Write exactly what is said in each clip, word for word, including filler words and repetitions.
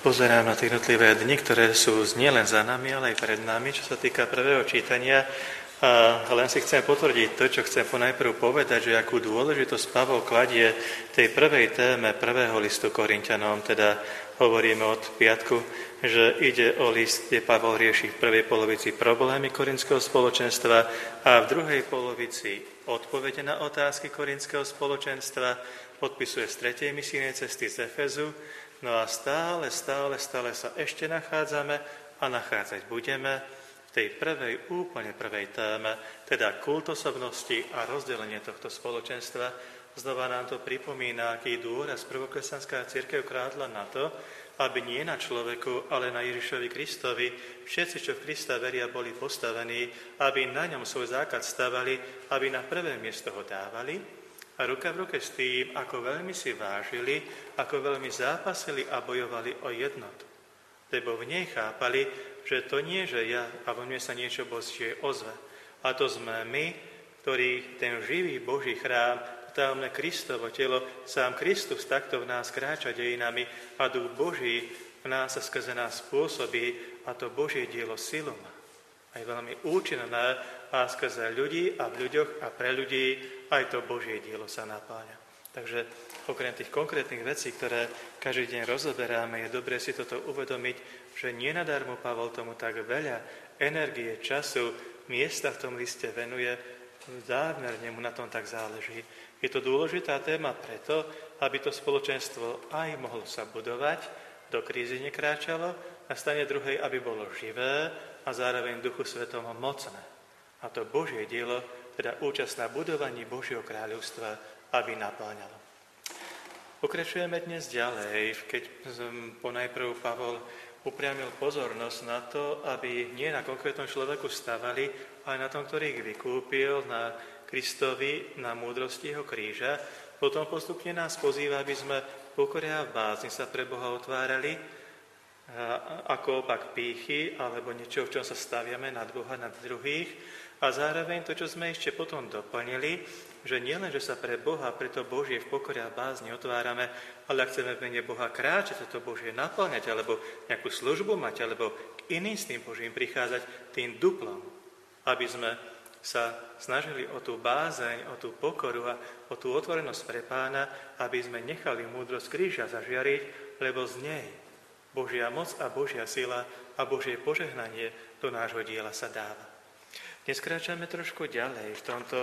pozerám na tie jednotlivé dni, ktoré sú nielen za nami, ale aj pred nami, čo sa týka prvého čítania. A len si chcem potvrdiť to, čo chcem ponajprv povedať, že akú dôležitosť Pavol kladie tej prvej téme prvého listu Korinťanom, teda hovoríme od piatku, že ide o list, kde Pavol rieši v prvej polovici problémy korinského spoločenstva a v druhej polovici odpovede na otázky korinského spoločenstva, podpisuje z tretej misijnej cesty z Efezu. No a stále, stále, stále sa ešte nachádzame a nachádzať budeme v tej prvej, úplne prvej téme, teda kult osobnosti a rozdelenie tohto spoločenstva. Znova nám to pripomína, aký dôraz prvokresťanská cirkev kládla na to, aby nie na človeku, ale na Ježišovi Kristovi všetci, čo v Krista veria, boli postavení, aby na ňom svoj základ stavali, aby na prvé miesto ho dávali. A ruka v ruke s tým, ako veľmi si vážili, ako veľmi zápasili a bojovali o jednotu. Lebo v nej chápali, že to nie, že ja a vo mne sa niečo Božie ozve. A to sme my, ktorí ten živý Boží chrám, tajomné Kristovo telo, sám Kristus takto v nás kráča dejinami a Duch Boží v nás sa skrze nás spôsobí a to Božie dielo silu má. Aj veľmi účinné a skrze ľudí a v ľuďoch a pre ľudí aj to Božie dielo sa napáňa. Takže okrem tých konkrétnych vecí, ktoré každý deň rozoberáme, je dobré si toto uvedomiť, že nenadarmo Pavol tomu tak veľa energie, času, miesta v tom liste venuje, zámerne mu na tom tak záleží. Je to dôležitá téma preto, aby to spoločenstvo aj mohlo sa budovať, do krízy nekráčalo, na strane druhej, aby bolo živé a zároveň v Duchu Svetom mocné. A to Božie dielo, teda účasť na budovaní Božieho kráľovstva, aby napáňalo. Pokračujeme dnes ďalej, keď ponajprv Pavol upriamil pozornosť na to, aby nie na konkrétnom človeku stavali, ale na tom, ktorý ich vykúpil, na Kristovi, na múdrosti jeho kríža. Potom postupne nás pozýva, aby sme pokoria v bázni sa pre Boha otvárali, ako opak pýchy, alebo niečo, v čom sa staviame nad Boha, nad druhých. A zároveň to, čo sme ešte potom doplnili, že nielen, že sa pre Boha, pre to Božie v pokore a bázni otvárame, ale ak chceme v mene Boha kráčať, to Božie naplňať, alebo nejakú službu mať, alebo k iným s tým Božím prichádzať tým duplom, aby sme sa snažili o tú bázeň, o tú pokoru a o tú otvorenosť pre Pána, aby sme nechali múdrosť kríža zažiariť, lebo z nej Božia moc a Božia sila a Božie požehnanie do nášho diela sa dáva. Dnes kráčame trošku ďalej v, tomto,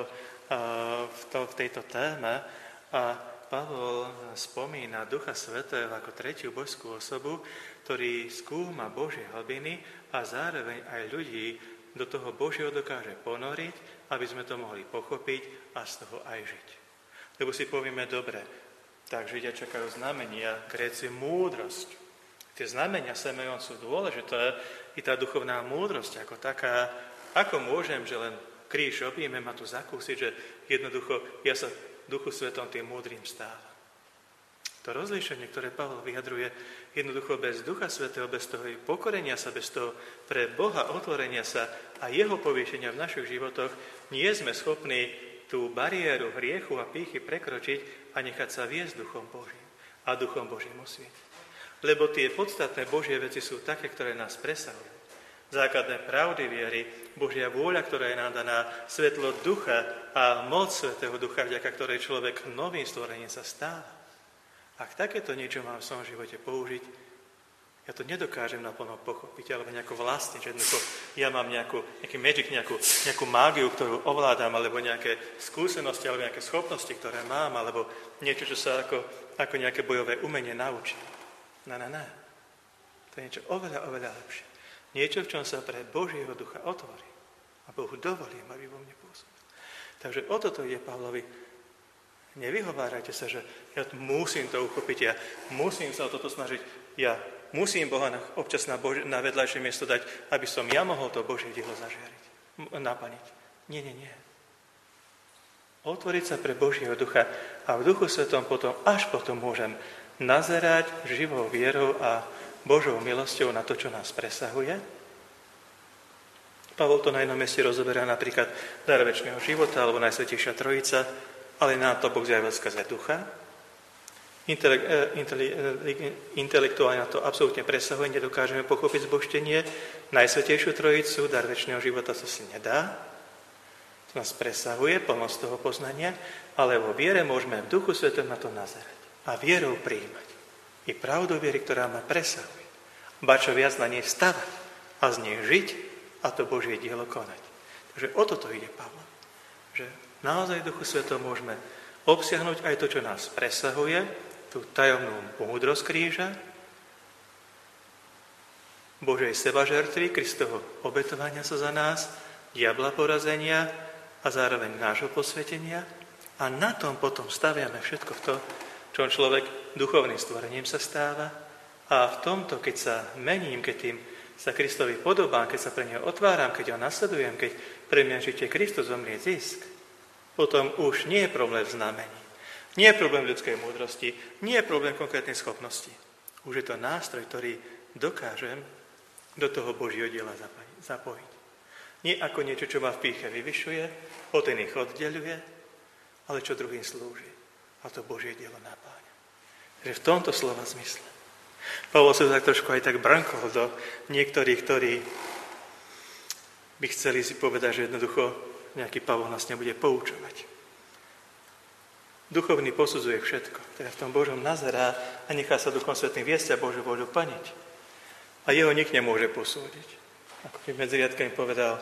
v, to, v tejto téme a Pavol spomína Ducha Svätého ako tretiu božskú osobu, ktorý skúma Božie hlbiny a zároveň aj ľudí do toho Božieho dokáže ponoriť, aby sme to mohli pochopiť a z toho aj žiť. Lebo si povieme, dobre, tak Židia čakajú znamenia, Gréci múdrosť. Tie znamenia Semeon sú dôležité, i tá duchovná múdrosť ako taká, ako môžem, že len kríž objímem a tu zakúsiť, že jednoducho ja sa Duchu Svetom tým múdrym stávam. To rozlíšenie, ktoré Pavol vyjadruje, jednoducho bez Ducha Svätého, bez toho pokorenia sa, bez toho pre Boha otvorenia sa a jeho povýšenia v našich životoch, nie sme schopní tú bariéru hriechu a pýchy prekročiť a nechať sa viesť Duchom Božím a Duchom Božím osvietiť. Lebo tie podstatné Božie veci sú také, ktoré nás presahujú. Základné pravdy viery, Božia vôľa, ktorá je nám daná, svetlo ducha a moc Svätého Ducha, vďaka ktorej človek novým stvorením sa stáva. Ak takéto niečo mám v svojom živote použiť, ja to nedokážem naplno pochopiť, alebo nejako vlastniť, že jednoducho ja mám nejakú, nejaký magic, nejakú, nejakú mágiu, ktorú ovládam, alebo nejaké skúsenosti, alebo nejaké schopnosti, ktoré mám, alebo niečo, čo sa ako, ako nejaké bojové umenie naučím. Ne, ne, ne. To je niečo oveľa, oveľa lepšie. Niečo, v čom sa pre Božieho ducha otvorí. A Bohu dovolím, aby vo mne pôsobil. Takže o toto je Pavlovi. Nevyhovárajte sa, že ja musím to uchopiť, ja musím sa o toto snažiť, ja musím Boha občas na, Bož- na vedľajšie miesto dať, aby som ja mohol to Božie dielo zažiariť, naplniť. Nie, nie, nie. Otvoriť sa pre Božieho ducha a v Duchu Svetom potom, až potom môžem nazerať živou vierou a Božou milosťou na to, čo nás presahuje. Pavol to na jednom mieste rozoberá napríklad dar večného života alebo Najsvätejšia Trojica, ale nám to Boh zjavil skrze ducha. Intele- intele- intelektuálne to absolútne presahuje, nedokážeme pochopiť zbožtenie, Najsvätejšiu Trojicu, dar večného života, to si nedá, to nás presahuje, plnosť toho poznania, ale vo viere môžeme v Duchu Svetom na to nazerať a vierou prijímať. I pravdu viery, ktorá ma presahuje. Ba čo viac na nej stavať a z nej žiť a to Božie dielo konať. Takže o toto ide Pavla. Že naozaj v Duchu Svetom môžeme obsiahnuť aj to, čo nás presahuje, tú tajomnú múdrosť kríža, Božej sebažertvy, Kristovo obetovania sa za nás, diabla porazenia a zároveň nášho posvetenia. A na tom potom staviame všetko to, čo človek duchovným stvorením sa stáva. A v tomto, keď sa mením, keď tým sa Kristovi podobám, keď sa pre neho otváram, keď ho nasledujem, keď pre mňa žite Kristus zomrie zisk, potom už nie je problém v znamení. Nie je problém ľudskej múdrosti, nie je problém konkrétnej schopnosti. Už je to nástroj, ktorý dokážem do toho Božieho diela zapojiť. Nie ako niečo, čo ma v pýche vyvyšuje, od iných oddeľuje, ale čo druhým slúži. A to Božie dielo napáňa. Takže v tomto slova zmysle. Pavol sa tak trošku aj tak brnkol do niektorých, ktorí by chceli si povedať, že jednoducho nejaký Pavol nás nebude poučovať. Duchovný posudzuje všetko. Teda v tom Božom nazerá a nechá sa Duchom Svätým viesť a Božiu voľu plniť. A jeho nik nemôže posúdiť. Ako keď medzi riadkami povedal,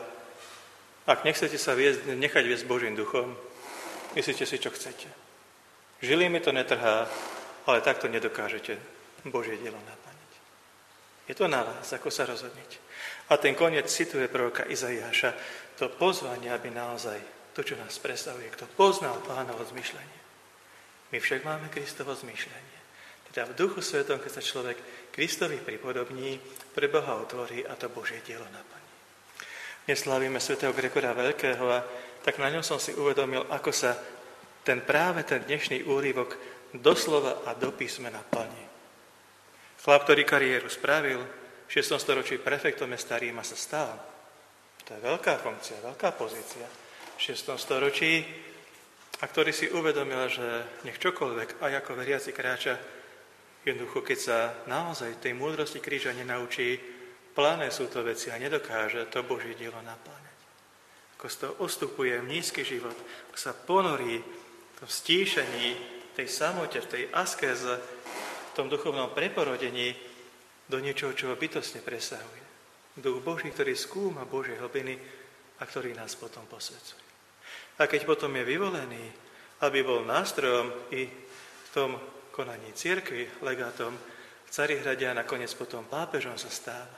ak nechcete sa viesť, nechať viesť Božím duchom, myslíte si, čo chcete. Žili mi to netrhá, ale takto nedokážete Božie dielo naplniť. Je to na vás, ako sa rozhodnete. A ten koniec cituje proroka Izaiáša, to pozvanie, aby naozaj to, čo nás presahuje, kto poznal Pánovo zmýšľanie. My však máme Kristovo zmýšľanie. Teda v Duchu Svetom, keď sa človek Kristovi pripodobní, pre Boha otvorí a to Božie dielo naplní. Dnes slávime svätého Gregora Veľkého a tak na ňom som si uvedomil, ako sa ten práve ten dnešný úryvok doslova a do písmena plní. Chlap, ktorý kariéru spravil, v šiestom storočí prefektom mesta Ríma sa stal. To je veľká funkcia, veľká pozícia v šiestom storočí, a ktorý si uvedomil, že nech čokoľvek, aj ako veriaci kráča, jednoducho, keď sa naozaj tej múdrosti kríža nenaučí, plané sú to veci a nedokáže to Božie dielo napláňať. Ako z toho ostupuje v nízky život, ako sa ponorí v tom stíšení, tej samote, v tej askéze, v tom duchovnom preporodení do niečoho, čo ho bytostne presahuje. Duch Boží, ktorý skúma Božie hlbiny a ktorý nás potom posvedzuje. A keď potom je vyvolený, aby bol nástrojom i v tom konaní cirkvi, legátom v Carihrade a nakoniec potom pápežom sa stáva,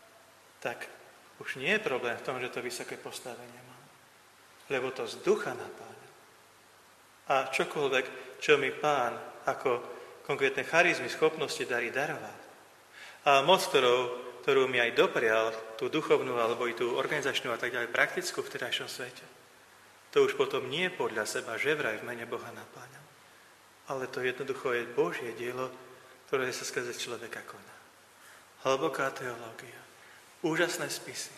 tak už nie je problém v tom, že to vysoké postavenie má. Lebo to z ducha napáňa. A čokoľvek, čo mi Pán ako konkrétne charizmy, schopnosti darí daroval. A moc, ktorou, ktorú mi aj doprial, tú duchovnú alebo i tú organizačnú a tak ďalej praktickú v terajšom svete, to už potom nie je podľa seba, že vraj v mene Boha napáňam. Ale to jednoducho je Božie dielo, ktoré sa skrze človeka koná. Hlboká teológia, úžasné spisy,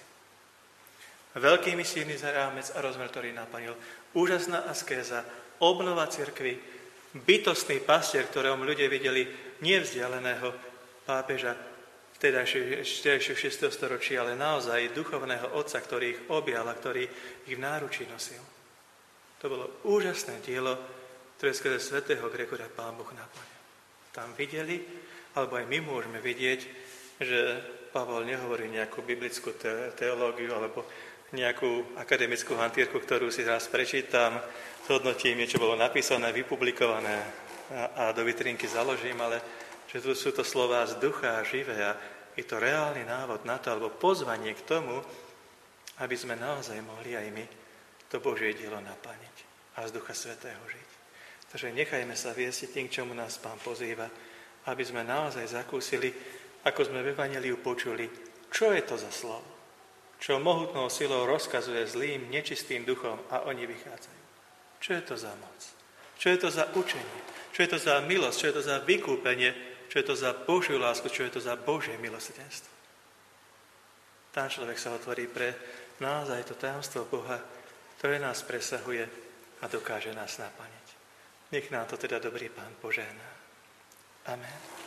veľký misijný rámec a rozmer, ktorý naplnil, úžasná askéza, obnova cirkvi, bytostný pastier, ktorom ľudia videli nevzdialeného pápeža vtedajšieho šiesteho storočí, ale naozaj duchovného otca, ktorý ich objal a ktorý ich v náručí nosil. To bolo úžasné dielo, ktoré skrze svätého Gregora Pán Boh naplnil. Tam videli, alebo aj my môžeme vidieť, že Pavol nehovorí nejakú biblickú teológiu alebo nejakú akademickú hantírku, ktorú si raz prečítam, zhodnotím, niečo bolo napísané, vypublikované a, a do vitrínky založím, ale že tu sú to slová z ducha a živé a je to reálny návod na to, alebo pozvanie k tomu, aby sme naozaj mohli aj my to Božie dielo naplniť a z Ducha Svätého žiť. Takže nechajme sa viesť tým, k čomu nás Pán pozýva, aby sme naozaj zakúsili, ako sme v Evanjeliu počuli, čo je to za slovo, čo mohutnou silou rozkazuje zlým, nečistým duchom a oni vychádzajú. Čo je to za moc? Čo je to za učenie? Čo je to za milosť? Čo je to za vykúpenie? Čo je to za Božiu lásku? Čo je to za Božie milosrdenstvo? Tam človek sa otvorí pre naozaj to tajomstvo Boha, ktoré nás presahuje a dokáže nás naplniť. Nech nám to teda dobrý Pán požehná. Amen.